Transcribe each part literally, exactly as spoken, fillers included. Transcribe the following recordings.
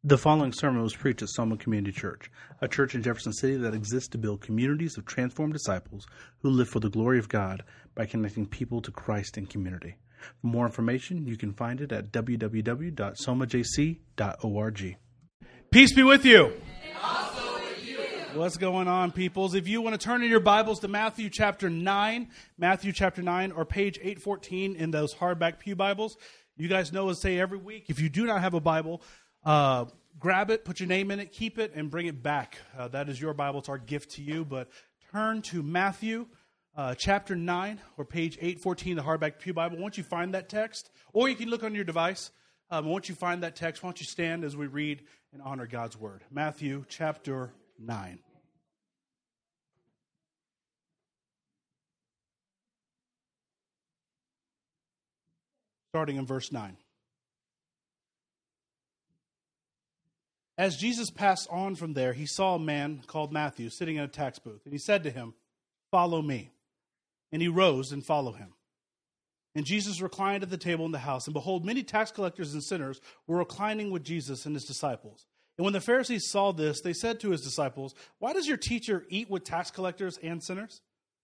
The following sermon was preached at Soma Community Church, a church in Jefferson City that exists to build communities of transformed disciples who live for the glory of God by connecting people to Christ and community. For more information, you can find it at w w w dot soma j c dot org. Peace be with you. And also with you. What's going on, peoples? If you want to turn in your Bibles to Matthew chapter nine, Matthew chapter nine, or page eight fourteen in those hardback pew Bibles, you guys know us say every week, if you do not have a Bible, Uh, grab it, put your name in it, keep it, and bring it back. Uh, that is your Bible. It's our gift to you. But turn to Matthew uh, chapter nine or page eight fourteen, the hardback pew Bible. Once you find that text, or you can look on your device. Um, once you find that text, why don't you stand as we read and honor God's word. Matthew chapter nine. Starting in verse nine. As Jesus passed on from there, he saw a man called Matthew sitting in a tax booth. And he said to him, "Follow me." And he rose and followed him. And Jesus reclined at the table in the house. And behold, many tax collectors and sinners were reclining with Jesus and his disciples. And when the Pharisees saw this, they said to his disciples, "Why does your teacher eat with tax collectors and sinners?"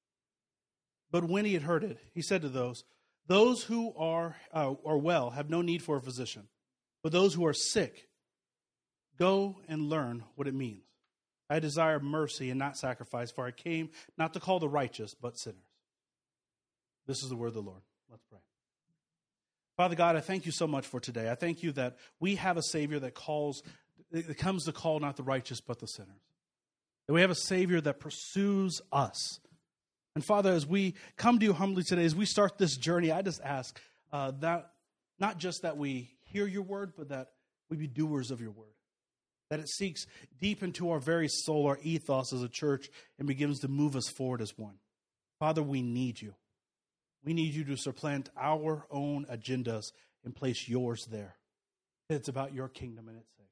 But when he had heard it, he said to those, Those who are, uh, are well have no need for a physician, but those who are sick, go and learn what it means. I desire mercy and not sacrifice, for I came not to call the righteous, but sinners. This is the word of the Lord. Let's pray. Father God, I thank you so much for today. I thank you that we have a Savior that calls, that comes to call not the righteous, but the sinners. That we have a Savior that pursues us. And Father, as we come to you humbly today, as we start this journey, I just ask uh, that not just that we hear your word, but that we be doers of your word. That it seeks deep into our very soul, our ethos as a church, and begins to move us forward as one. Father, we need you. We need you to supplant our own agendas and place yours there. It's about your kingdom and its sake.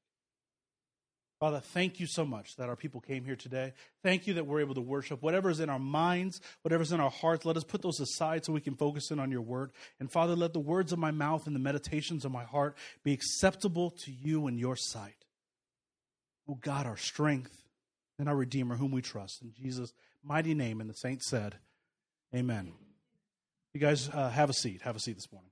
Father, thank you so much that our people came here today. Thank you that we're able to worship. Whatever's in our minds, whatever's in our hearts, let us put those aside so we can focus in on your word. And Father, let the words of my mouth and the meditations of my heart be acceptable to you in your sight. Oh God, our strength and our Redeemer, whom we trust. In Jesus' mighty name, and the saints said, amen. You guys uh, have a seat. Have a seat this morning.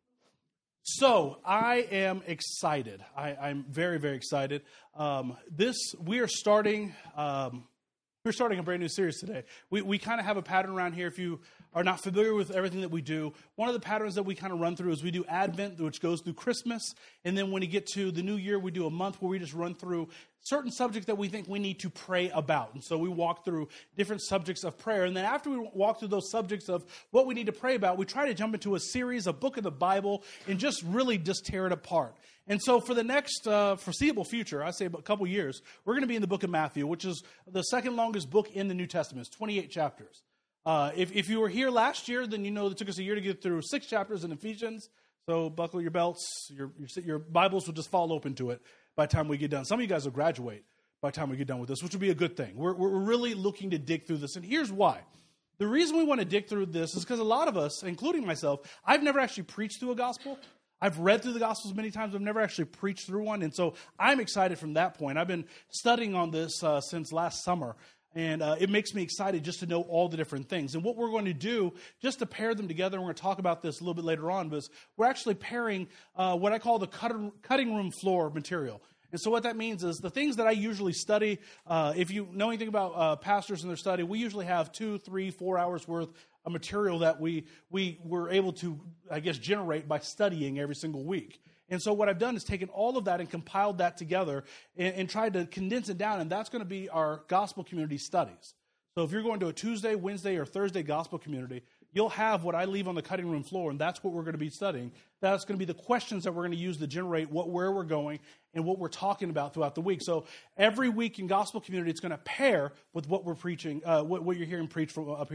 So, I am excited. I, I'm very, very excited. Um, this, we are starting... Um, We're starting a brand new series today. We we kind of have a pattern around here. If you are not familiar with everything that we do, one of the patterns that we kind of run through is we do Advent, which goes through Christmas. And then when you get to the new year, we do a month where we just run through certain subjects that we think we need to pray about. And so we walk through different subjects of prayer. And then after we walk through those subjects of what we need to pray about, we try to jump into a series, a book of the Bible, and just really just tear it apart. And so for the next uh, foreseeable future, I say a couple years, we're going to be in the book of Matthew, which is the second longest book in the New Testament. It's twenty-eight chapters. Uh, if, if you were here last year, then you know it took us a year to get through six chapters in Ephesians. So buckle your belts. Your, your, your Bibles will just fall open to it by the time we get done. Some of you guys will graduate by the time we get done with this, which will be a good thing. We're, we're really looking to dig through this. And here's why. The reason we want to dig through this is because a lot of us, including myself, I've never actually preached through a gospel. I've read through the Gospels many times. I've never actually preached through one. And so I'm excited from that point. I've been studying on this uh, since last summer. And uh, it makes me excited just to know all the different things. And what we're going to do, just to pair them together, and we're going to talk about this a little bit later on, but we're actually pairing uh, what I call the cutting room floor material. And so what that means is the things that I usually study, uh, if you know anything about uh, pastors and their study, we usually have two, three, four hours worth of material that we we were able to, I guess, generate by studying every single week. And so what I've done is taken all of that and compiled that together and, and tried to condense it down, and that's going to be our gospel community studies. So if you're going to a Tuesday, Wednesday, or Thursday gospel community, you'll have what I leave on the cutting room floor, and that's what we're going to be studying. That's going to be the questions that we're going to use to generate what where we're going and what we're talking about throughout the week. So every week in gospel community, it's going to pair with what we're preaching, uh, what, what you're hearing preached from up here.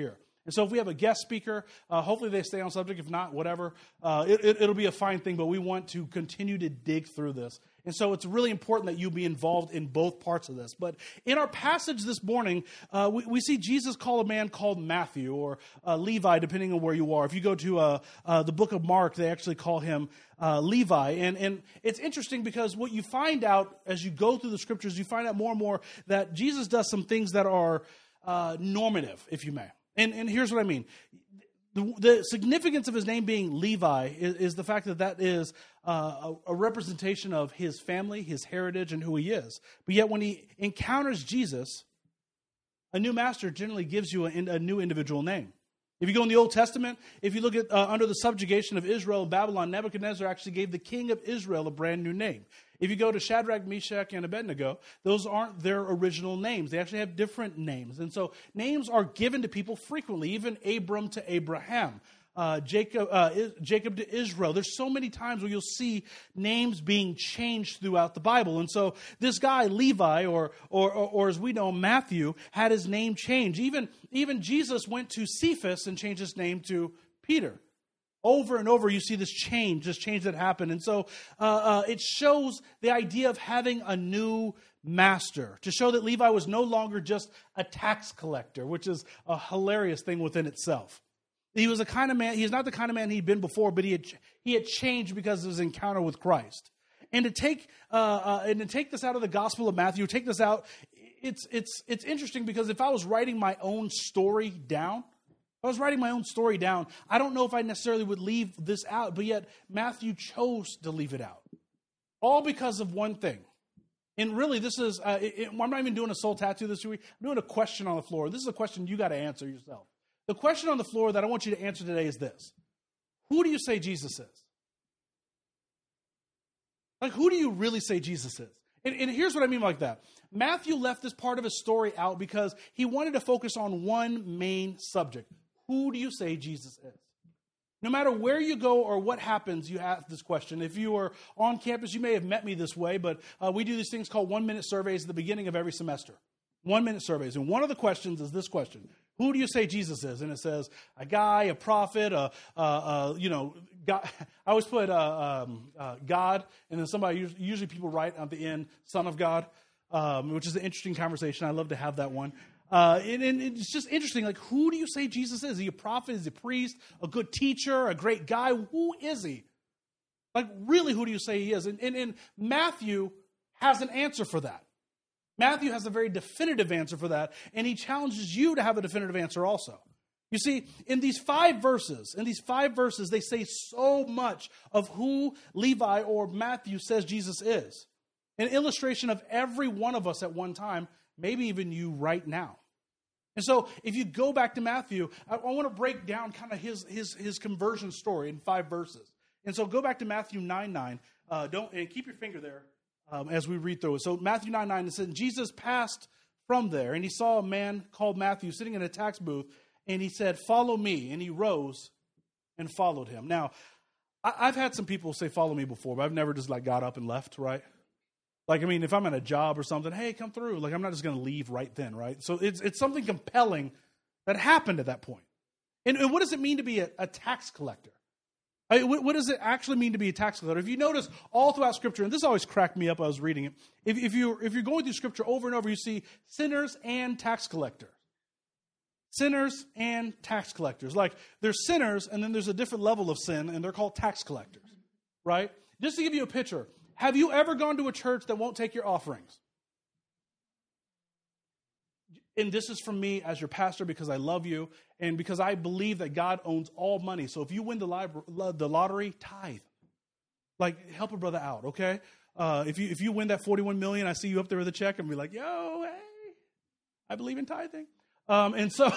And so if we have a guest speaker, uh, hopefully they stay on subject. If not, whatever. Uh, it, it, it'll be a fine thing, but we want to continue to dig through this. And so it's really important that you be involved in both parts of this. But in our passage this morning, uh, we, we see Jesus call a man called Matthew or uh, Levi, depending on where you are. If you go to uh, uh, the book of Mark, they actually call him uh, Levi. And, and it's interesting because what you find out as you go through the scriptures, you find out more and more that Jesus does some things that are uh, normative, if you may. And, and here's what I mean. The, the significance of his name being Levi is, is the fact that that is uh, a, a representation of his family, his heritage, and who he is. But yet when he encounters Jesus, a new master generally gives you a, a new individual name. If you go in the Old Testament, if you look at uh, under the subjugation of Israel and Babylon, Nebuchadnezzar actually gave the king of Israel a brand new name. If you go to Shadrach, Meshach, and Abednego, those aren't their original names. They actually have different names. And so names are given to people frequently, even Abram to Abraham, uh, Jacob, uh, Jacob to Israel. There's so many times where you'll see names being changed throughout the Bible. And so this guy, Levi, or or, or, or as we know, Matthew, had his name changed. Even, even Jesus went to Cephas and changed his name to Peter. Over and over, you see this change, this change that happened. And so uh, uh, it shows the idea of having a new master, to show that Levi was no longer just a tax collector, which is a hilarious thing within itself. He was a kind of man, he's not the kind of man he'd been before, but he had, he had changed because of his encounter with Christ. And to take uh, uh, and to take this out of the Gospel of Matthew, take this out, it's it's it's interesting because if I was writing my own story down, If I was writing my own story down, I don't know if I necessarily would leave this out, but yet Matthew chose to leave it out. All because of one thing. And really, this is, uh, it, it, I'm not even doing a soul tattoo this week. I'm doing a question on the floor. This is a question you got to answer yourself. The question on the floor that I want you to answer today is this. Who do you say Jesus is? Like, who do you really say Jesus is? And, and here's what I mean like that. Matthew left this part of his story out because he wanted to focus on one main subject. Who do you say Jesus is? No matter where you go or what happens, you ask this question. If you are on campus, you may have met me this way, but uh, we do these things called one-minute surveys at the beginning of every semester. One-minute surveys. And one of the questions is this question. Who do you say Jesus is? And it says, a guy, a prophet, a, a, a you know, God. I always put uh, um, uh, God, and then somebody, usually people write at the end, Son of God, um, which is an interesting conversation. I love to have that one. Uh, and, and it's just interesting, like, who do you say Jesus is? Is he a prophet? Is he a priest? A good teacher? A great guy? Who is he? Like, really, who do you say he is? And, and, and Matthew has an answer for that. Matthew has a very definitive answer for that, and he challenges you to have a definitive answer also. You see, in these five verses, in these five verses, they say so much of who Levi or Matthew says Jesus is. An illustration of every one of us at one time, maybe even you right now. And so if you go back to Matthew, I, I want to break down kind of his, his, his conversion story in five verses. And so go back to Matthew nine nine. Uh, don't and keep your finger there um, as we read through it. So Matthew nine nine, it says, Jesus passed from there, and he saw a man called Matthew sitting in a tax booth, and he said, follow me. And he rose and followed him. Now, I, I've had some people say follow me before, but I've never just like got up and left, right? Like, I mean, if I'm at a job or something, hey, come through. Like, I'm not just going to leave right then, right? So it's it's something compelling that happened at that point. And, and what does it mean to be a, a tax collector? I mean, what, what does it actually mean to be a tax collector? If you notice all throughout Scripture, and this always cracked me up, I was reading it. If, if, you, if you're going through Scripture over and over, you see sinners and tax collectors. Sinners and tax collectors. Like, there's sinners, and then there's a different level of sin, and they're called tax collectors, right? Just to give you a picture, have you ever gone to a church that won't take your offerings? And this is from me as your pastor because I love you and because I believe that God owns all money. So if you win the, li- the lottery, tithe. Like, help a brother out, okay? Uh, if you if you win that forty-one million dollars, I see you up there with a check and be like, yo, hey, I believe in tithing. Um, and so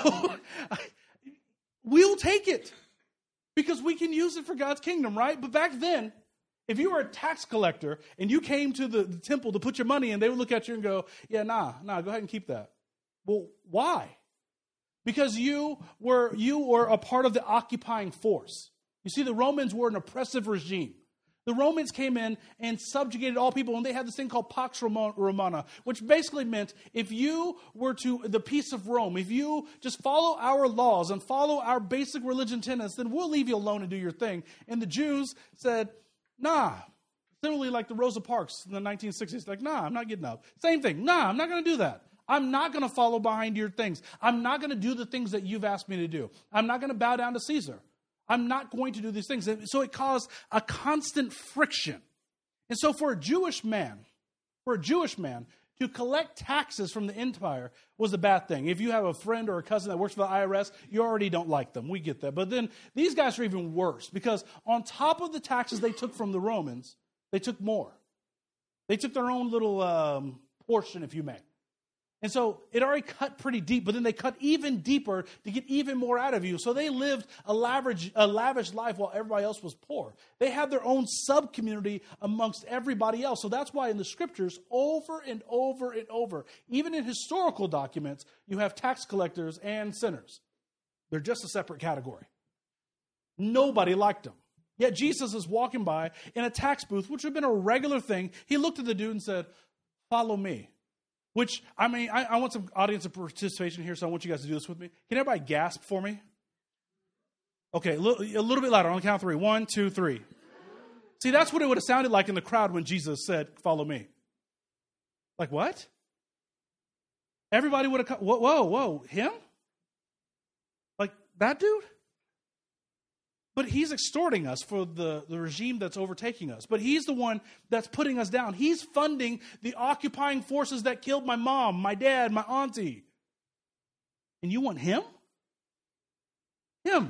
we'll take it because we can use it for God's kingdom, right? But back then, if you were a tax collector and you came to the, the temple to put your money in, they would look at you and go, yeah, nah, nah, go ahead and keep that. Well, why? Because you were you were a part of the occupying force. You see, the Romans were an oppressive regime. The Romans came in and subjugated all people, and they had this thing called Pax Romana, which basically meant if you were to the peace of Rome, if you just follow our laws and follow our basic religion tenets, then we'll leave you alone and do your thing. And the Jews said, nah. Similarly, like the Rosa Parks in the nineteen sixties, like, nah, I'm not getting up. Same thing, nah, I'm not going to do that. I'm not going to follow behind your things. I'm not going to do the things that you've asked me to do. I'm not going to bow down to Caesar. I'm not going to do these things. And so it caused a constant friction. And so for a Jewish man, for a Jewish man to collect taxes from the empire was a bad thing. If you have a friend or a cousin that works for the I R S, you already don't like them. We get that. But then these guys are even worse because on top of the taxes they took from the Romans, they took more. They took their own little um, portion, if you may. And so it already cut pretty deep, but then they cut even deeper to get even more out of you. So they lived a lavish, a lavish life while everybody else was poor. They had their own sub-community amongst everybody else. So that's why in the scriptures, over and over and over, even in historical documents, you have tax collectors and sinners. They're just a separate category. Nobody liked them. Yet Jesus is walking by in a tax booth, which would have been a regular thing. He looked at the dude and said, follow me. Which, I mean, I, I want some audience participation here, so I want you guys to do this with me. Can everybody gasp for me? Okay, a little, a little bit louder on the count of three. One, two, three. See, that's what it would have sounded like in the crowd when Jesus said, follow me. Like, what? Everybody would have come, whoa, whoa, whoa, him? Like, that dude? But he's extorting us for the, the regime that's overtaking us. But he's the one that's putting us down. He's funding the occupying forces that killed my mom, my dad, my auntie. And you want him? Him.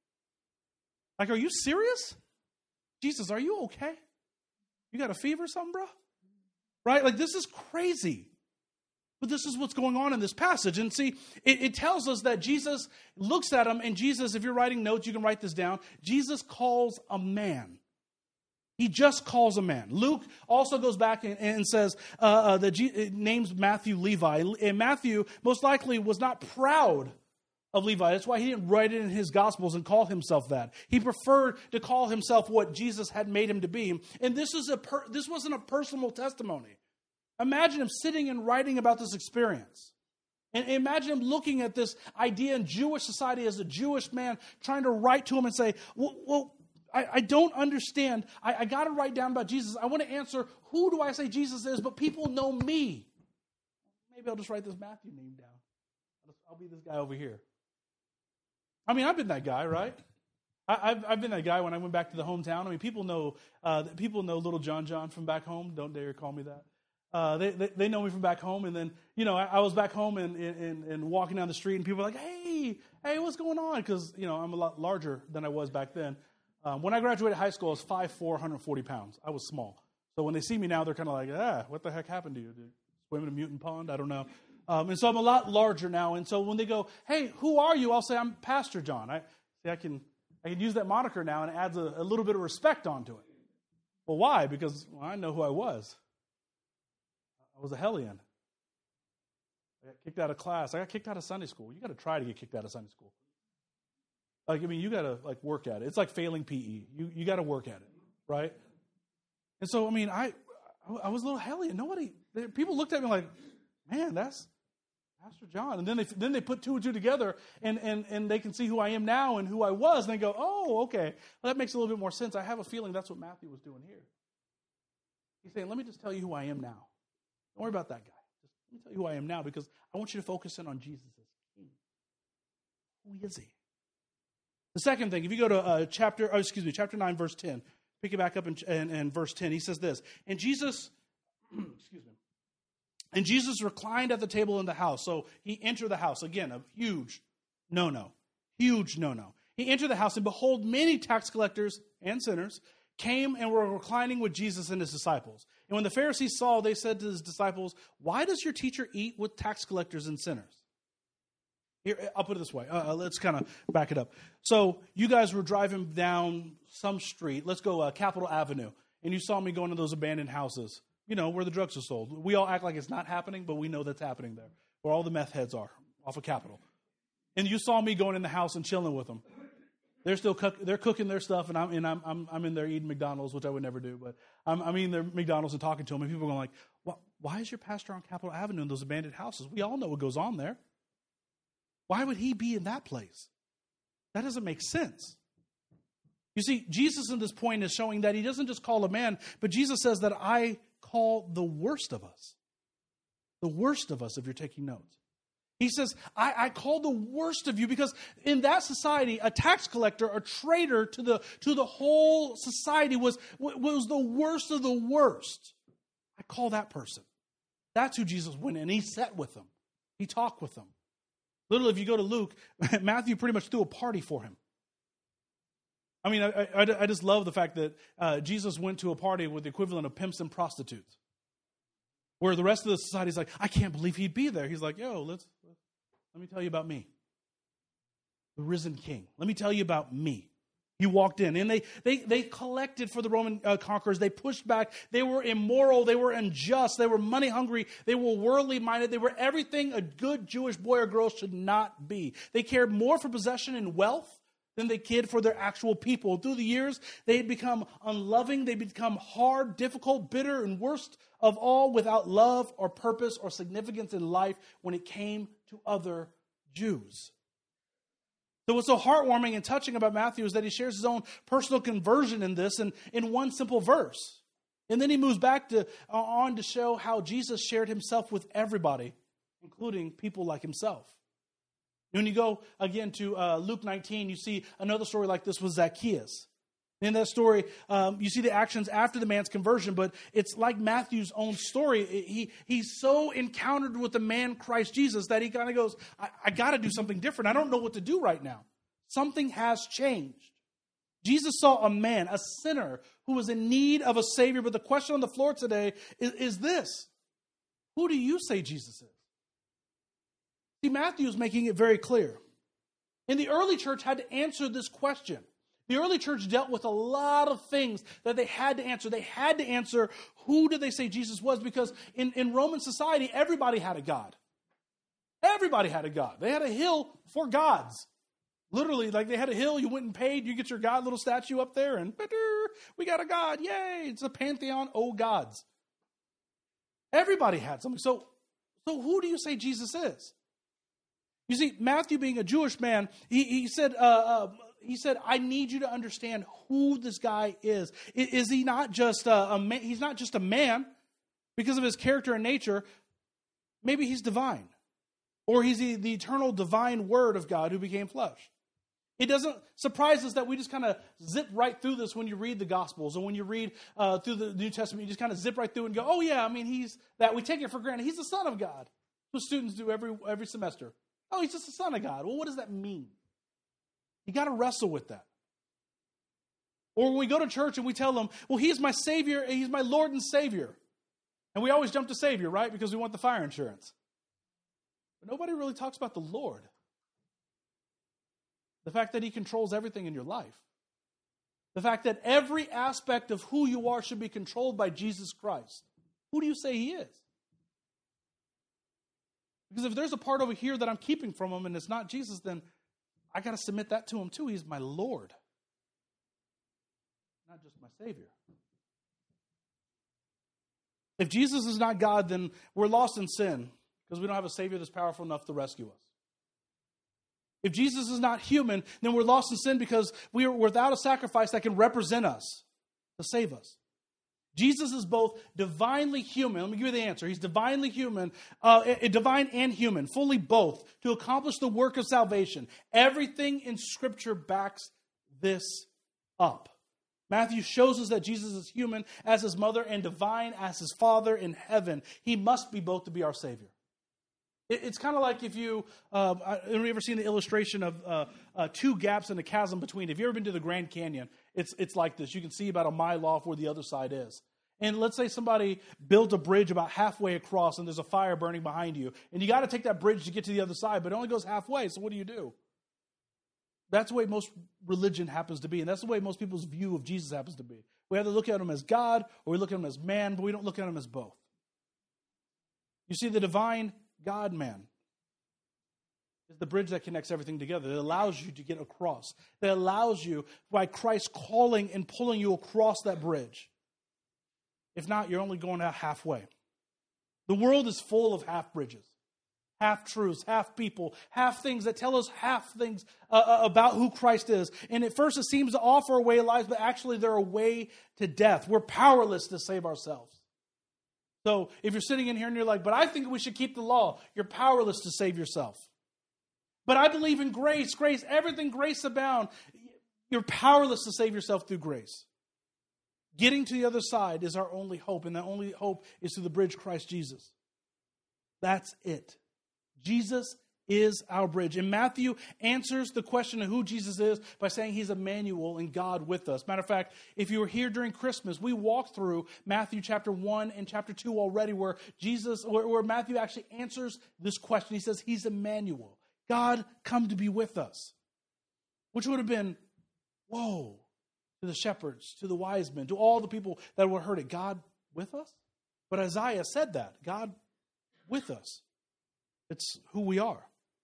Like, are you serious? Jesus, are you okay? You got a fever or something, bro? Right? Like, this is crazy. But this is what's going on in this passage. And see, it, it tells us that Jesus looks at him, and Jesus, if you're writing notes, you can write this down. Jesus calls a man. He just calls a man. Luke also goes back and, and says uh, uh, that G- it names Matthew Levi. And Matthew most likely was not proud of Levi. That's why he didn't write it in his Gospels and call himself that. He preferred to call himself what Jesus had made him to be. And this is a per- this wasn't a personal testimony. Imagine him sitting and writing about this experience. And imagine him looking at this idea in Jewish society as a Jewish man, trying to write to him and say, well, well I, I don't understand. I, I got to write down about Jesus. I want to answer, who do I say Jesus is? But people know me. Maybe I'll just write this Matthew name down. I'll, just, I'll be this guy over here. I mean, I've been that guy, right? I, I've, I've been that guy when I went back to the hometown. I mean, people know uh, people know little John John from back home. Don't dare call me that. Uh, they, they they know me from back home, and then, you know, I, I was back home and, and and walking down the street, and people were like, hey, hey, what's going on? Because, you know, I'm a lot larger than I was back then. Um, when I graduated high school, I was five foot four, one hundred forty pounds. I was small. So when they see me now, they're kind of like, ah, what the heck happened to you? Did you swim in a mutant pond? I don't know. Um, and so I'm a lot larger now, and so when they go, hey, who are you? I'll say, I'm Pastor John. I see, I can I can use that moniker now, and it adds a, a little bit of respect onto it. Well, why? Because, well, I know who I was. I was a hellion. I got kicked out of class. I got kicked out of Sunday school. You got to try to get kicked out of Sunday school. Like, I mean, you got to like work at it. It's like failing P E. You you got to work at it, right? And so, I mean, I I was a little hellion. Nobody, they, people looked at me like, man, that's Pastor John. And then they then they put two and two together, and and and they can see who I am now and who I was, and they go, oh, okay, well, that makes a little bit more sense. I have a feeling that's what Matthew was doing here. He's saying, let me just tell you who I am now. Don't worry about that guy. Just let me tell you who I am now, because I want you to focus in on Jesus as King. Who is he? The second thing, if you go to uh, chapter, oh, excuse me, chapter nine, verse ten, pick it back up in, in, in verse ten. He says this, and Jesus, excuse me, and Jesus reclined at the table in the house. So he entered the house. Again, a huge no-no, huge no-no. He entered the house, and behold, many tax collectors and sinners came and were reclining with Jesus and his disciples. And when the Pharisees saw, they said to his disciples, why does your teacher eat with tax collectors and sinners? Here, I'll put it this way. Uh, let's kind of back it up. So you guys were driving down some street. Let's go uh, Capitol Avenue. And you saw me going to those abandoned houses, you know, where the drugs are sold. We all act like it's not happening, but we know that's happening there, where all the meth heads are, off of Capitol. And you saw me going in the house and chilling with them. They're still cook, they're cooking their stuff, and I'm and I'm I'm, I'm in there eating McDonald's, which I would never do. But I'm, I'm eating their McDonald's and talking to them, and people are going like, "Why, why is your pastor on Capitol Avenue in those abandoned houses? We all know what goes on there. Why would he be in that place? That doesn't make sense." You see, Jesus in this point is showing that he doesn't just call a man, but Jesus says that I call the worst of us. The worst of us, if you're taking notes. He says, I, I call the worst of you, because in that society, a tax collector, a traitor to the to the whole society was, was the worst of the worst. I call that person. That's who Jesus went in. He sat with them. He talked with them. Literally, if you go to Luke, Matthew pretty much threw a party for him. I mean, I, I, I just love the fact that uh, Jesus went to a party with the equivalent of pimps and prostitutes, where the rest of the society is like, I can't believe he'd be there. He's like, yo, let's, let's let me tell you about me, the risen king. Let me tell you about me. He walked in, and they they they collected for the Roman uh, conquerors. They pushed back. They were immoral. They were unjust. They were money hungry. They were worldly minded. They were everything a good Jewish boy or girl should not be. They cared more for possession and wealth than they cared for their actual people. Through the years, they had become unloving. They had become hard, difficult, bitter, and worst of all, without love or purpose or significance in life when it came to other Jews. So what's so heartwarming and touching about Matthew is that he shares his own personal conversion in this and in one simple verse. And then he moves back to uh, on to show how Jesus shared himself with everybody, including people like himself. When you go again to uh, Luke nineteen, you see another story like this with Zacchaeus. In that story, um, you see the actions after the man's conversion, but it's like Matthew's own story. He He's so encountered with the man Christ Jesus that he kind of goes, I, I got to do something different. I don't know what to do right now. Something has changed. Jesus saw a man, a sinner, who was in need of a Savior, but the question on the floor today is, is this: who do you say Jesus is? See, Matthew is making it very clear. And the early church had to answer this question. The early church dealt with a lot of things that they had to answer. They had to answer, who did they say Jesus was? Because in, in Roman society, everybody had a god. Everybody had a god. They had a hill for gods. Literally, like they had a hill, you went and paid, you get your god little statue up there, and we got a god, yay! It's a pantheon, oh gods. Everybody had something. So, so who do you say Jesus is? You see, Matthew, being a Jewish man, he, he said, uh, uh, he said, I need you to understand who this guy is. Is, is he not just a, a man? He's not just a man because of his character and nature. Maybe he's divine, or he's the, the eternal divine Word of God who became flesh. It doesn't surprise us that we just kind of zip right through this when you read the Gospels, and when you read uh, through the New Testament, you just kind of zip right through and go, oh yeah, I mean, he's that. We take it for granted. He's the Son of God. What students do every every semester. Oh, he's just the Son of God. Well, what does that mean? You got to wrestle with that. Or when we go to church and we tell them, well, he's my Savior, he's my Lord and Savior. And we always jump to Savior, right? Because we want the fire insurance. But nobody really talks about the Lord. The fact that he controls everything in your life. The fact that every aspect of who you are should be controlled by Jesus Christ. Who do you say he is? Because if there's a part over here that I'm keeping from him and it's not Jesus, then I got to submit that to him too. He's my Lord, not just my Savior. If Jesus is not God, then we're lost in sin because we don't have a Savior that's powerful enough to rescue us. If Jesus is not human, then we're lost in sin because we are without a sacrifice that can represent us to save us. Jesus is both divinely human. Let me give you the answer. He's divinely human, uh, divine and human, fully both, to accomplish the work of salvation. Everything in Scripture backs this up. Matthew shows us that Jesus is human as his mother and divine as his Father in heaven. He must be both to be our Savior. It, it's kind of like if you, uh, have you ever seen the illustration of uh, uh, two gaps in a chasm between? Have you ever been to the Grand Canyon? It's it's like this. You can see about a mile off where the other side is. And let's say somebody built a bridge about halfway across and there's a fire burning behind you. And you got to take that bridge to get to the other side, but it only goes halfway. So what do you do? That's the way most religion happens to be. And that's the way most people's view of Jesus happens to be. We either look at him as God or we look at him as man, but we don't look at him as both. You see, the divine God-man is the bridge that connects everything together. It allows you to get across. That allows you, by Christ calling and pulling you across that bridge. If not, you're only going out halfway. The world is full of half bridges, half truths, half people, half things that tell us half things uh, about who Christ is. And at first it seems to offer a way of life, but actually they're a way to death. We're powerless to save ourselves. So if you're sitting in here and you're like, but I think we should keep the law, you're powerless to save yourself. But I believe in grace, grace, everything grace abound. You're powerless to save yourself through grace. Getting to the other side is our only hope, and that only hope is through the bridge Christ Jesus. That's it. Jesus is our bridge. And Matthew answers the question of who Jesus is by saying he's Emmanuel and God with us. Matter of fact, if you were here during Christmas, we walked through Matthew chapter one and chapter two already where Jesus, where, where Matthew actually answers this question. He says he's Emmanuel. God come to be with us. Which would have been, whoa, to the shepherds, to the wise men, to all the people that were heard it. God with us? But Isaiah said that. God with us. It's who we are.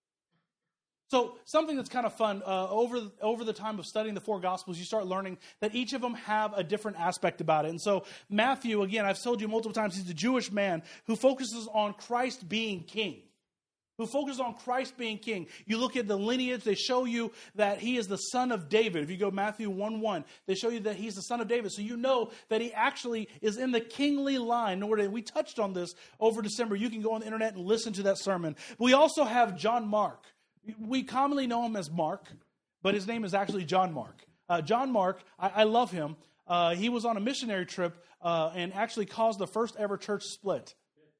So something that's kind of fun, uh, over, over the time of studying the four Gospels, you start learning that each of them have a different aspect about it. And so Matthew, again, I've told you multiple times, he's a Jewish man who focuses on Christ being king. Who focuses on Christ being king. You look at the lineage, they show you that he is the son of David. If you go Matthew one one, they show you that he's the son of David. So you know that he actually is in the kingly line. We touched on this over December. You can go on the internet and listen to that sermon. But we also have John Mark. We commonly know him as Mark, but his name is actually John Mark. Uh, John Mark, I, I love him. Uh, he was on a missionary trip uh, and actually caused the first ever church split.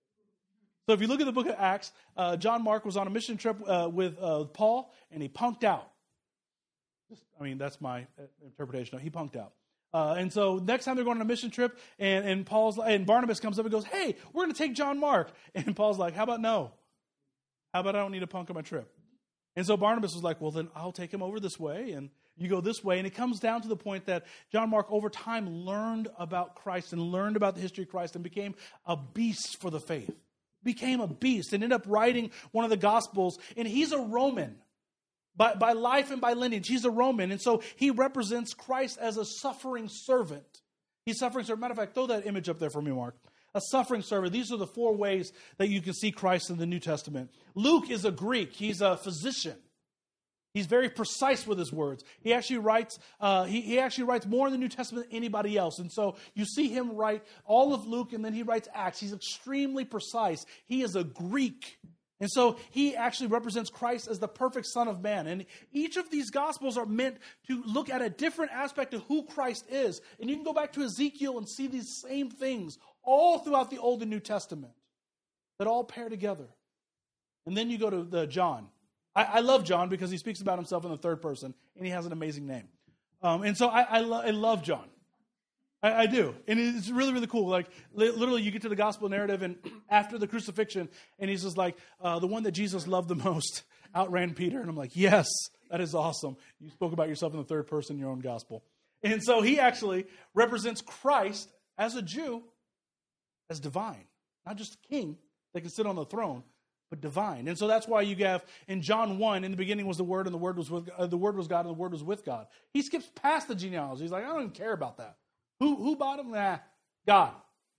So if you look at the book of Acts, uh, John Mark was on a mission trip uh, with uh, Paul, and he punked out. Just, I mean, that's my interpretation. He punked out. Uh, and so next time they're going on a mission trip, and, and Paul's and Barnabas comes up and goes, "Hey, we're going to take John Mark." And Paul's like, "How about no? How about I don't need a punk on my trip?" And so Barnabas was like, "Well, then I'll take him over this way, and you go this way." And it comes down to the point that John Mark, over time, learned about Christ and learned about the history of Christ and became a beast for the faith. Became a beast and ended up writing one of the Gospels. And he's a Roman. By, by life and by lineage, he's a Roman. And so he represents Christ as a suffering servant. He's suffering servant. Matter of fact, throw that image up there for me, Mark. A suffering servant. These are the four ways that you can see Christ in the New Testament. Luke is a Greek. He's a physician. He's very precise with his words. He actually writes. Uh, he, he actually writes more in the New Testament than anybody else, and so you see him write all of Luke, and then he writes Acts. He's extremely precise. He is a Greek, and so he actually represents Christ as the perfect Son of Man. And each of these Gospels are meant to look at a different aspect of who Christ is. And you can go back to Ezekiel and see these same things all throughout the Old and New Testament that all pair together. And then you go to the John. I, I love John because he speaks about himself in the third person, and he has an amazing name. Um, and so I, I, lo- I love John. I, I do. And it's really, really cool. Like, li- literally, you get to the gospel narrative, and after the crucifixion, and he's just like, uh, the one that Jesus loved the most outran Peter. And I'm like, yes, that is awesome. You spoke about yourself in the third person in your own gospel. And so he actually represents Christ as a Jew, as divine. Not just a king that can sit on the throne, but divine. And so that's why you have in John one, in the beginning was the Word, and the Word was with uh, the Word was God, and the Word was with God. He skips past the genealogy. He's like, I don't even care about that. Who who bought him? Nah, God.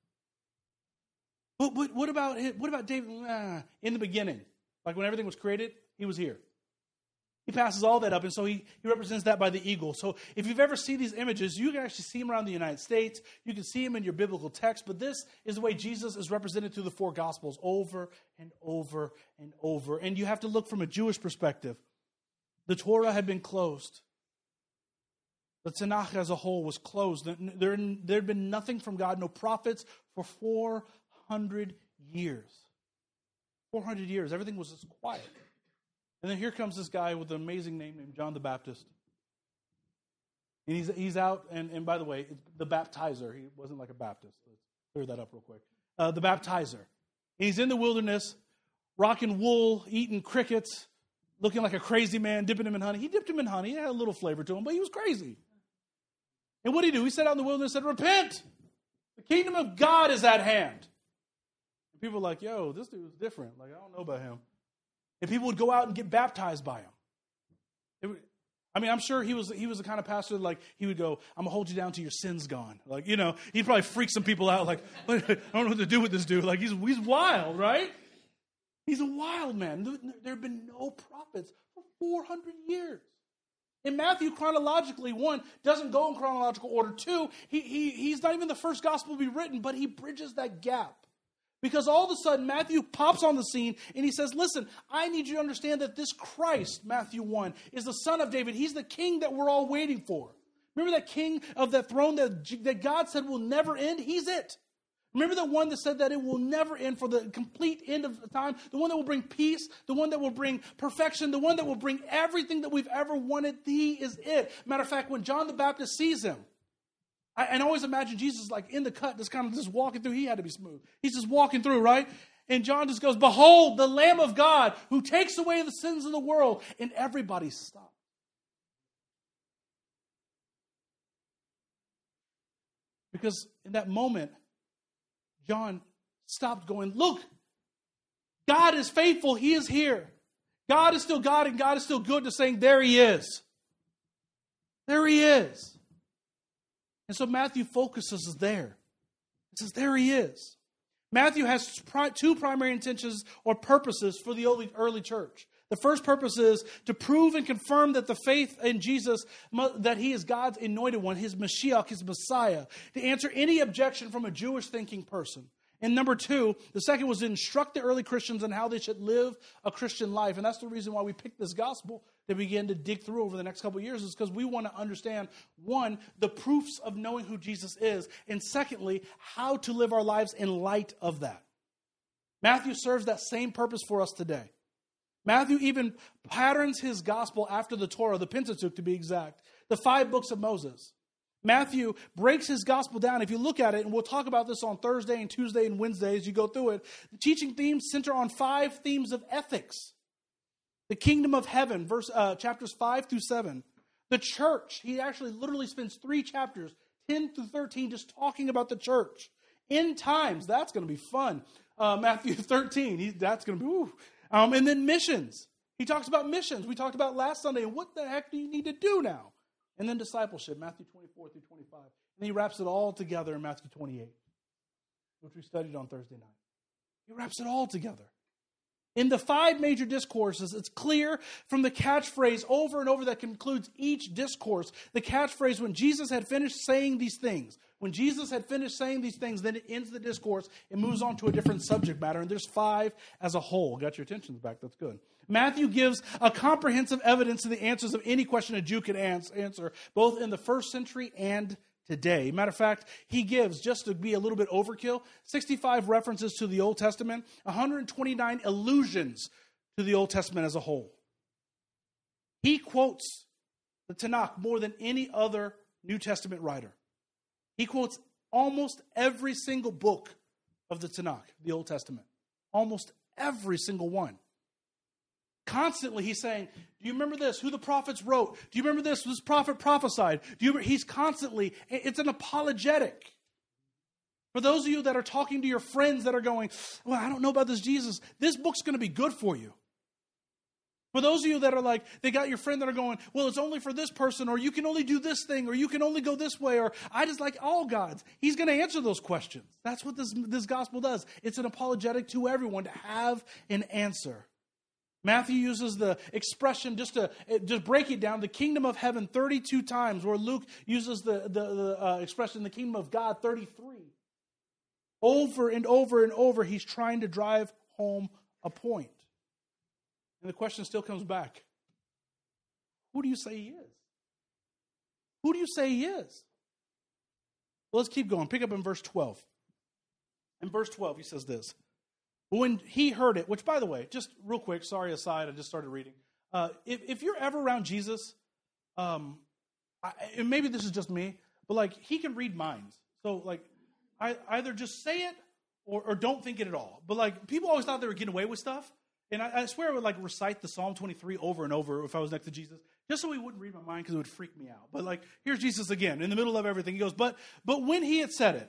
But, but what about what about David? Nah, in the beginning, like when everything was created, he was here. He passes all that up, and so he, he represents that by the eagle. So if you've ever seen these images, you can actually see them around the United States. You can see them in your biblical text, but this is the way Jesus is represented through the four Gospels over and over and over. And you have to look from a Jewish perspective. The Torah had been closed. The Tanakh as a whole was closed. There had been nothing from God, no prophets for four hundred years. four hundred years, everything was just quiet. And then here comes this guy with an amazing name named John the Baptist. And he's he's out, and, and by the way, the baptizer. He wasn't like a Baptist. Let's clear that up real quick. Uh, the baptizer. And he's in the wilderness, rocking wool, eating crickets, looking like a crazy man, dipping him in honey. He dipped him in honey. It had a little flavor to him, but he was crazy. And what did he do? He sat out in the wilderness and said, repent! The kingdom of God is at hand. And people were like, yo, this dude's different. Like, I don't know about him. And people would go out and get baptized by him. It would, I mean, I'm sure he was he was the kind of pastor that, like, he would go, I'm going to hold you down till your sin's gone. Like, you know, he'd probably freak some people out, like, I don't know what to do with this dude. Like, he's he's wild, right? He's a wild man. There have been no prophets for four hundred years. In Matthew, chronologically, one, doesn't go in chronological order. Two, he, he, he's not even the first gospel to be written, but he bridges that gap. Because all of a sudden, Matthew pops on the scene and he says, listen, I need you to understand that this Christ, Matthew one, is the son of David. He's the king that we're all waiting for. Remember that king of that throne that, that God said will never end? He's it. Remember the one that said that it will never end for the complete end of time? The one that will bring peace, the one that will bring perfection, the one that will bring everything that we've ever wanted. He is it. Matter of fact, when John the Baptist sees him, I, and I always imagine Jesus like in the cut, just kind of just walking through. He had to be smooth. He's just walking through, right? And John just goes, behold, the Lamb of God who takes away the sins of the world. And everybody stopped. Because in that moment, John stopped going, look, God is faithful. He is here. God is still God and God is still good, to saying, there he is. There he is. And so Matthew focuses there. He says, there he is. Matthew has two primary intentions or purposes for the early, early church. The first purpose is to prove and confirm that the faith in Jesus, that he is God's anointed one, his Mashiach, his Messiah, to answer any objection from a Jewish thinking person. And number two, the second was to instruct the early Christians on how they should live a Christian life. And that's the reason why we picked this gospel to begin to dig through over the next couple of years, is because we want to understand, one, the proofs of knowing who Jesus is, and secondly, how to live our lives in light of that. Matthew serves that same purpose for us today. Matthew even patterns his gospel after the Torah, the Pentateuch to be exact, the five books of Moses. Matthew breaks his gospel down. If you look at it, and we'll talk about this on Thursday and Tuesday and Wednesday as you go through it, the teaching themes center on five themes of ethics. The kingdom of heaven, verse uh, chapters five through seven. The church, he actually literally spends three chapters, ten through thirteen, just talking about the church. End times, that's going to be fun. Uh, Matthew thirteen, he, that's going to be, ooh. Um, and then missions. He talks about missions. We talked about last Sunday. And what the heck do you need to do now? And then discipleship, Matthew twenty-four through twenty-five. And he wraps it all together in Matthew twenty-eight, which we studied on Thursday night. He wraps it all together. In the five major discourses, it's clear from the catchphrase over and over that concludes each discourse. The catchphrase, when Jesus had finished saying these things. When Jesus had finished saying these things, then it ends the discourse and moves on to a different subject matter. And there's five as a whole. Got your attentions back. That's good. Matthew gives a comprehensive evidence to the answers of any question a Jew can answer, both in the first century and today. Matter of fact, he gives, just to be a little bit overkill, sixty-five references to the Old Testament, one hundred twenty-nine allusions to the Old Testament as a whole. He quotes the Tanakh more than any other New Testament writer. He quotes almost every single book of the Tanakh, the Old Testament. Almost every single one. Constantly he's saying, do you remember this? Who the prophets wrote? Do you remember this? This prophet prophesied. Do you? He's constantly, it's an apologetic. For those of you that are talking to your friends that are going, well, I don't know about this Jesus. This book's going to be good for you. For those of you that are like, they got your friend that are going, well, it's only for this person, or you can only do this thing, or you can only go this way, or I just like all gods. He's going to answer those questions. That's what this, this gospel does. It's an apologetic to everyone to have an answer. Matthew uses the expression, just to just break it down, the kingdom of heaven thirty-two times, where Luke uses the, the, the uh, expression, the kingdom of God, thirty-three. Over and over and over, he's trying to drive home a point. And the question still comes back. Who do you say he is? Who do you say he is? Well, let's keep going. Pick up in verse twelve. In verse twelve, he says this. When he heard it, which, by the way, just real quick, sorry aside, I just started reading. Uh, if, if you're ever around Jesus, um, I, and maybe this is just me, but like he can read minds. So like, I either just say it or, or don't think it at all. But like people always thought they were getting away with stuff. And I, I swear I would like recite the Psalm twenty-three over and over if I was next to Jesus, just so he wouldn't read my mind because it would freak me out. But like, here's Jesus again in the middle of everything. He goes, but but when he had said it,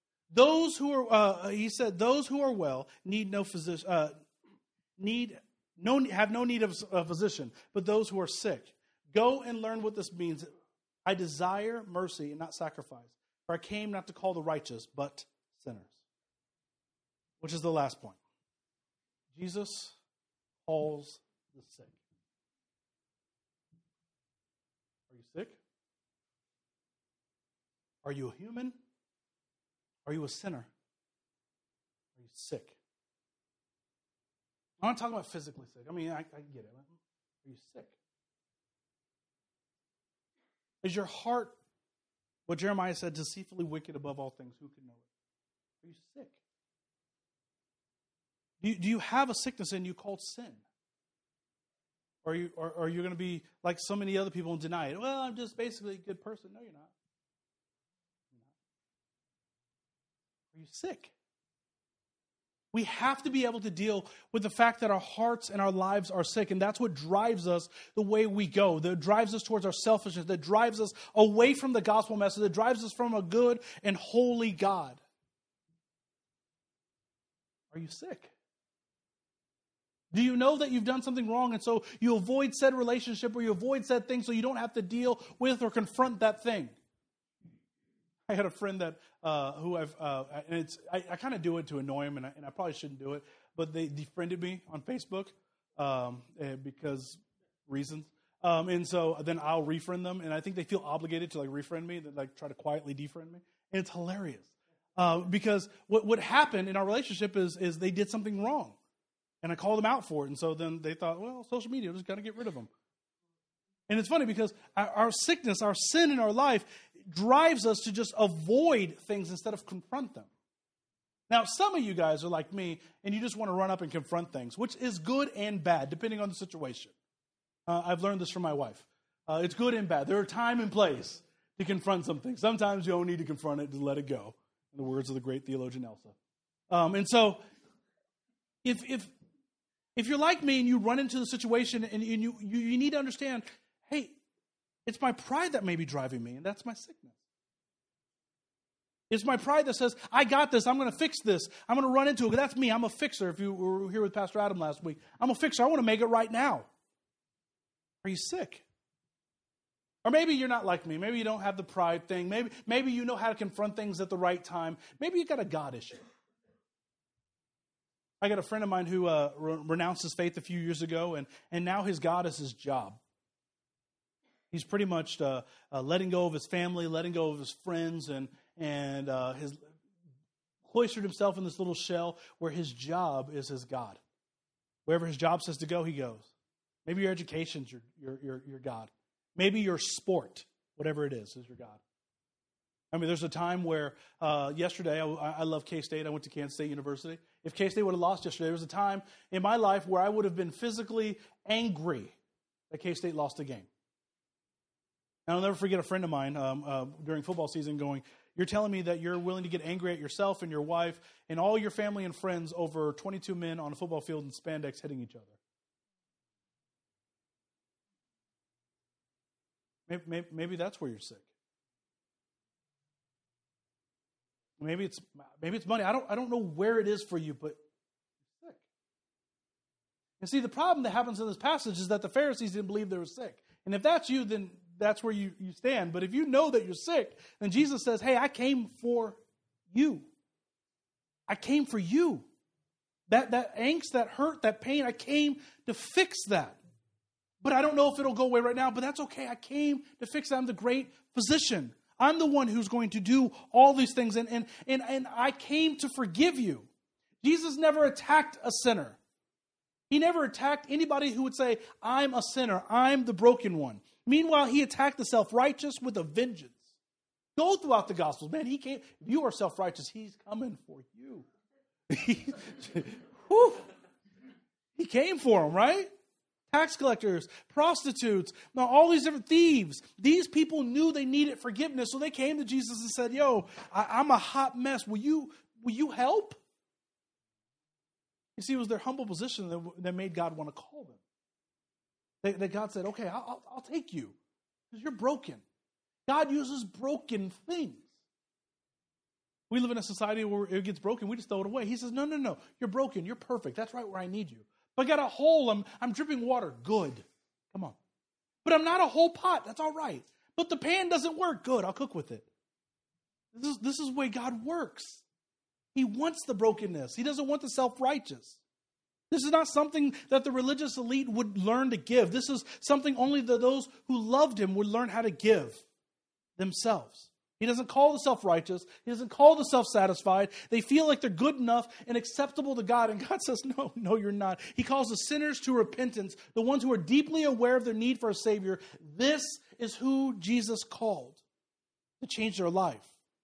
those who are, uh, he said, those who are well need no physician, uh, need no, have no need of a physician, but those who are sick. Go and learn what this means. I desire mercy and not sacrifice, for I came not to call the righteous, but sinners. Which is the last point. Jesus calls the sick. Are you sick? Are you a human? Are you a sinner? Are you sick? I'm not talking about physically sick. I mean, I, I get it. Are you sick? Is your heart, what Jeremiah said, deceitfully wicked above all things? Who can know it? Are you sick? Do you, do you have a sickness in you called sin? Or are you, or, or are you going to be like so many other people and deny it? Well, I'm just basically a good person. No, you're not. You're not. Are you sick? We have to be able to deal with the fact that our hearts and our lives are sick, and that's what drives us the way we go. That drives us towards our selfishness, that drives us away from the gospel message, that drives us from a good and holy God. Are you sick? Do you know that you've done something wrong, and so you avoid said relationship or you avoid said thing so you don't have to deal with or confront that thing? I had a friend that uh, who I've uh, and it's I, I kind of do it to annoy him, and I, and I probably shouldn't do it, but they defriended me on Facebook um, because reasons, um, and so then I'll refriend them, and I think they feel obligated to like refriend me, that like try to quietly defriend me, and it's hilarious uh, because what what happened in our relationship is is they did something wrong, and I called them out for it, and so then they thought, well, social media, just got to get rid of them. And it's funny because our, our sickness, our sin in our life drives us to just avoid things instead of confront them. Now, some of you guys are like me, and you just want to run up and confront things, which is good and bad, depending on the situation. Uh, I've learned this from my wife. Uh, it's good and bad. There are time and place to confront something. Sometimes you don't need to confront it, just let it go, in the words of the great theologian Elsa. Um, and so, if if if you're like me and you run into the situation and, and you, you you need to understand, hey, it's my pride that may be driving me, and that's my sickness. It's my pride that says, I got this, I'm going to fix this, I'm going to run into it. That's me, I'm a fixer. If you were here with Pastor Adam last week, I'm a fixer, I want to make it right now. Are you sick? Or maybe you're not like me. Maybe you don't have the pride thing. Maybe, maybe you know how to confront things at the right time. Maybe you got a God issue. I got a friend of mine who uh, re- renounced his faith a few years ago, and, and now his God is his job. He's pretty much uh, uh, letting go of his family, letting go of his friends, and and uh, has cloistered himself in this little shell where his job is his God. Wherever his job says to go, he goes. Maybe your education's your your your, your God. Maybe your sport, whatever it is, is your God. I mean, there's a time where uh, yesterday, I, I love K-State. I went to Kansas State University. If K-State would have lost yesterday, there was a time in my life where I would have been physically angry that K-State lost a game. And I'll never forget a friend of mine um, uh, during football season going, you're telling me that you're willing to get angry at yourself and your wife and all your family and friends over twenty-two men on a football field in spandex hitting each other. Maybe, maybe, maybe that's where you're sick. Maybe it's maybe it's money. I don't I don't know where it is for you, but you're sick. And see, the problem that happens in this passage is that the Pharisees didn't believe they were sick. And if that's you, then that's where you, you stand. But if you know that you're sick, then Jesus says, hey, I came for you. I came for you. That that angst, that hurt, that pain, I came to fix that. But I don't know if it'll go away right now, but that's okay. I came to fix that. I'm the great physician. I'm the one who's going to do all these things. And, and, and, and I came to forgive you. Jesus never attacked a sinner. He never attacked anybody who would say, I'm a sinner. I'm the broken one. Meanwhile, he attacked the self-righteous with a vengeance. Go throughout the Gospels. Man, he came. If you are self-righteous, he's coming for you. Whew. He came for them, right? Tax collectors, prostitutes, now all these different thieves. These people knew they needed forgiveness, so they came to Jesus and said, yo, I, I'm a hot mess. Will you, will you help? You see, it was their humble position that, that made God want to call them. That, that God said, okay, I'll, I'll take you because you're broken. God uses broken things. We live in a society where it gets broken, we just throw it away. He says, no, no, no, you're broken, you're perfect. That's right where I need you. If I got a hole, I'm, I'm dripping water. Good. Come on. But I'm not a whole pot. That's all right. But the pan doesn't work. Good. I'll cook with it. This is, this is the way God works. He wants the brokenness. He doesn't want the self-righteous. This is not something that the religious elite would learn to give. This is something only that those who loved him would learn how to give themselves. He doesn't call the self-righteous. He doesn't call the self-satisfied. They feel like they're good enough and acceptable to God. And God says, no, no, you're not. He calls the sinners to repentance, the ones who are deeply aware of their need for a Savior. This is who Jesus called to change their life.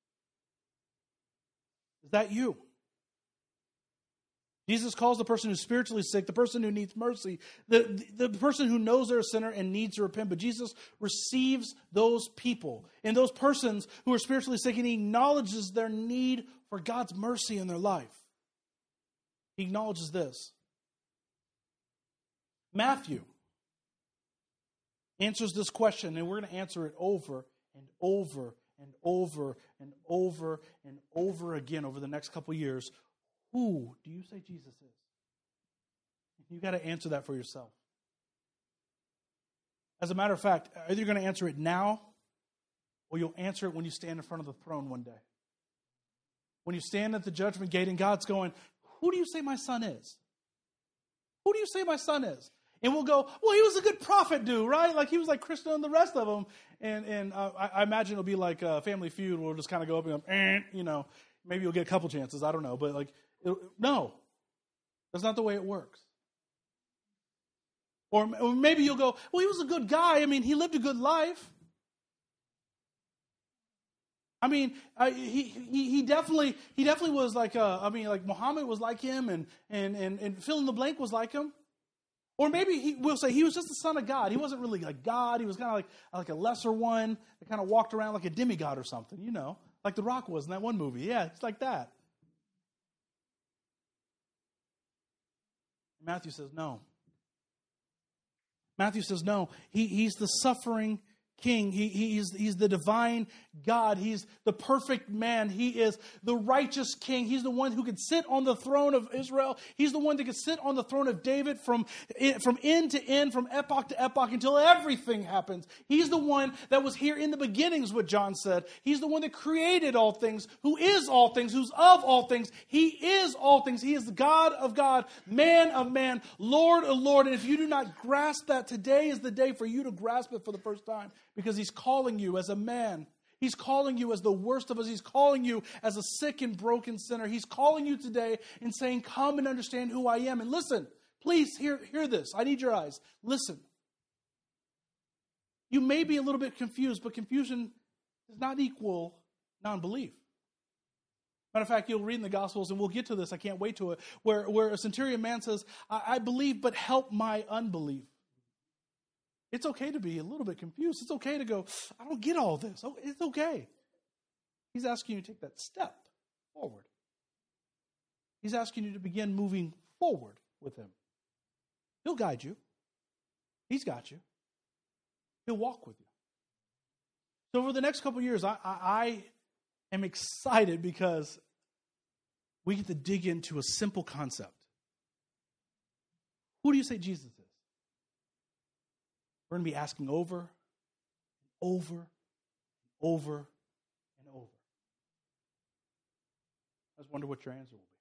Is that you? Jesus calls the person who's spiritually sick, the person who needs mercy, the, the, the person who knows they're a sinner and needs to repent. But Jesus receives those people and those persons who are spiritually sick, and he acknowledges their need for God's mercy in their life. He acknowledges this. Matthew answers this question, and we're going to answer it over and over and over and over and over again over the next couple years. Who do you say Jesus is? You've got to answer that for yourself. As a matter of fact, either you're going to answer it now, or you'll answer it when you stand in front of the throne one day. When you stand at the judgment gate and God's going, who do you say my son is? Who do you say my son is? And we'll go, well, he was a good prophet dude, right? Like he was like Krista and the rest of them. And and uh, I, I imagine it'll be like a Family Feud. We'll just kind of go up and go, eh, you know, maybe you'll get a couple chances. I don't know. But like, it, no, that's not the way it works. Or, or maybe you'll go, well, he was a good guy. I mean, he lived a good life. I mean, uh, he, he he definitely he definitely was like uh, I mean, like Muhammad was like him, and and and and fill in the blank was like him. Or maybe he, we'll say he was just the son of God. He wasn't really like God. He was kind of like like a lesser one that kind of walked around like a demigod or something, you know, like The Rock was in that one movie. Yeah, it's like that. Matthew says no. Matthew says no. He he's the suffering King. He, he's, he's the divine God. He's the perfect man. He is the righteous King. He's the one who could sit on the throne of Israel. He's the one that could sit on the throne of David from, from end to end, from epoch to epoch, until everything happens. He's the one that was here in the beginnings, what John said. He's the one that created all things, who is all things, who's of all things. He is all things. He is the God of God, man of man, Lord of Lord. And if you do not grasp that, today is the day for you to grasp it for the first time. Because he's calling you as a man. He's calling you as the worst of us. He's calling you as a sick and broken sinner. He's calling you today and saying, come and understand who I am. And listen, please hear, hear this. I need your eyes. Listen. You may be a little bit confused, but confusion does not equal non-belief. Matter of fact, you'll read in the Gospels, and we'll get to this. I can't wait to it. Where, where a centurion man says, I, I believe, but help my unbelief. It's okay to be a little bit confused. It's okay to go, I don't get all this. Oh, it's okay. He's asking you to take that step forward. He's asking you to begin moving forward with him. He'll guide you. He's got you. He'll walk with you. So over the next couple of years, I, I, I am excited because we get to dig into a simple concept. Who do you say Jesus is? We're going to be asking over and over and over and over. I just wonder what your answer will be.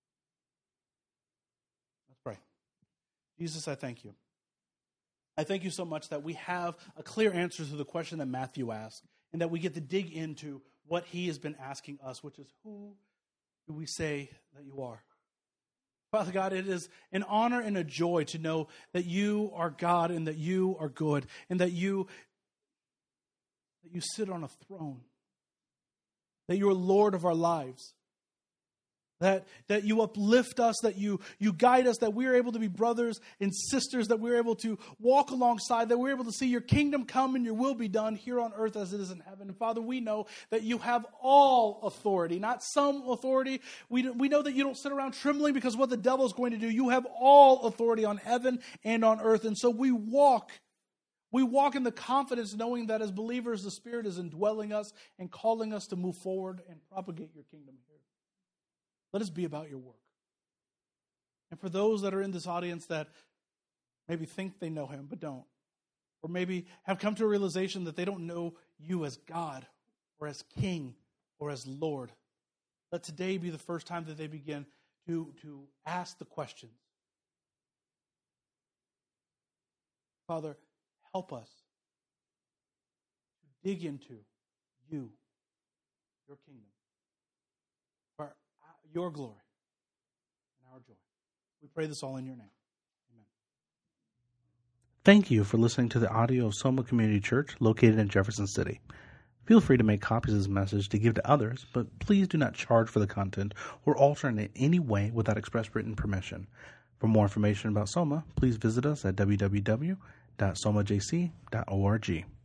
Let's pray. Jesus, I thank you. I thank you so much that we have a clear answer to the question that Matthew asked, and that we get to dig into what he has been asking us, which is, who do we say that you are? Father God, it is an honor and a joy to know that you are God and that you are good and that you, that you sit on a throne, that you are Lord of our lives, that, that you uplift us, that you, you guide us, that we are able to be brothers and sisters, that we're able to walk alongside, that we're able to see your kingdom come and your will be done here on earth as it is in heaven. And Father, we know that you have all authority, not some authority. We, we know that you don't sit around trembling because what the devil is going to do. You have all authority on heaven and on earth. And so we walk We walk in the confidence knowing that as believers, the Spirit is indwelling us and calling us to move forward and propagate your kingdom here. Let us be about your work. And for those that are in this audience that maybe think they know him but don't, or maybe have come to a realization that they don't know you as God or as King or as Lord, let today be the first time that they begin to, to ask the questions. Father, help us to dig into you, your kingdom, for your glory and our joy. We pray this all in your name. Amen. Thank you for listening to the audio of Soma Community Church located in Jefferson City. Feel free to make copies of this message to give to others, but please do not charge for the content or alter it in any way without express written permission. For more information about Soma, please visit us at w w w dot soma j c dot org.